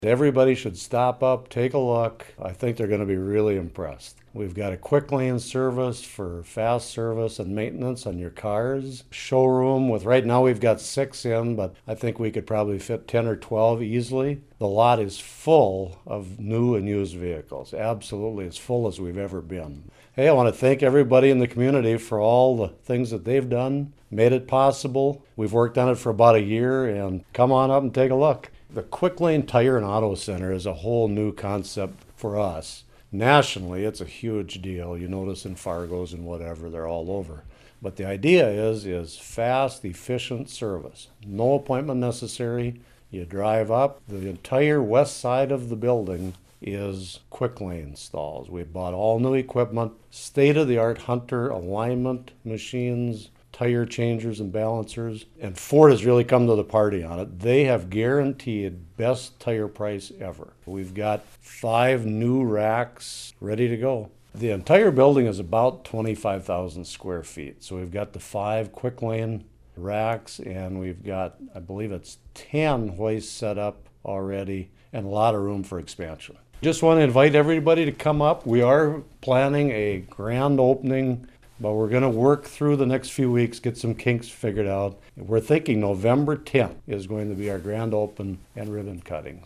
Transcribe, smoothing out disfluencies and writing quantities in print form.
Everybody should stop up, take a look. I think they're going to be really impressed. We've got a quick lane service for fast service and maintenance on your cars. Showroom with, right now we've got 6 in, but I think we could probably fit 10 or 12 easily. The lot is full of new and used vehicles, absolutely as full as we've ever been. Hey, I want to thank everybody in the community for all the things that they've done, made it possible. We've worked on it for about a year, and come on up and take a look. The Quick Lane Tire and Auto Center is a whole new concept for us. Nationally, it's a huge deal. You notice in Fargo's and whatever, they're all over. But the idea is fast, efficient service. No appointment necessary. You drive up. The entire west side of the building is Quick Lane stalls. We bought all new equipment, state-of-the-art Hunter alignment machines, tire changers and balancers, and Ford has really come to the party on it. They have guaranteed best tire price ever. We've got 5 new racks ready to go. The entire building is about 25,000 square feet. So we've got the 5 Quick Lane racks, and we've got, I believe it's 10 hoists set up already, and a lot of room for expansion. Just want to invite everybody to come up. We are planning a grand opening, but we're going to work through the next few weeks, get some kinks figured out. We're thinking November 10th is going to be our grand open and ribbon cutting.